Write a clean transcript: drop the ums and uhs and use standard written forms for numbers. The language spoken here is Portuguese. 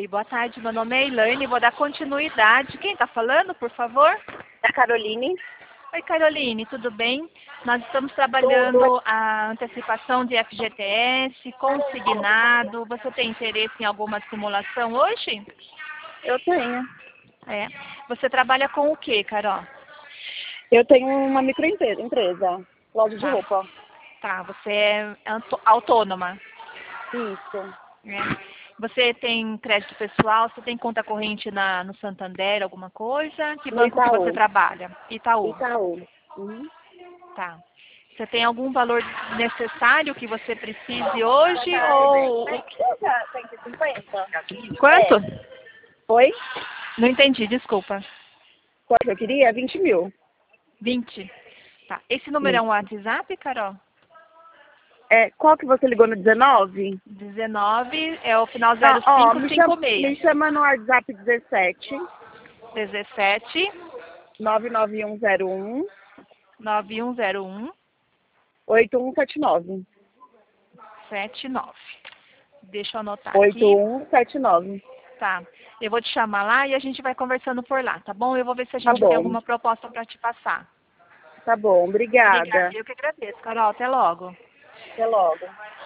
Oi, boa tarde. Meu nome é Elaine, vou dar continuidade. Quem está falando, por favor? É a Caroline. Oi, Caroline, tudo bem? Nós estamos Tudo. trabalhando a antecipação de FGTS, consignado. Você tem interesse em alguma simulação hoje? Eu tenho. É. Você trabalha com o quê, Carol? Eu tenho uma microempresa, loja de Tá, roupa. tá. Você é autônoma. Isso. Né? Você tem crédito pessoal? Você tem conta corrente no Santander, alguma coisa? Que No banco que você Itaú. trabalha? Itaú. Itaú. Uhum. Tá. Você tem algum valor necessário que você precise hoje ou... 150? Quanto? Oi? Não entendi, desculpa. Quanto eu queria? 20 mil. 20. Tá. Esse número é um Isso. WhatsApp, Carol? Qual que você ligou no 19? 19 é o final Não, ó, me 0556. chama no WhatsApp 17 17 99101 9101 8179. 79. Deixa eu anotar aqui. 8179. Tá. Eu vou te chamar lá e a gente vai conversando por lá, tá bom? Eu vou ver se a Tá gente tem bom. alguma proposta para te passar. Tá bom. Obrigada. Obrigada. Eu que agradeço, Carol. Até logo. Até logo.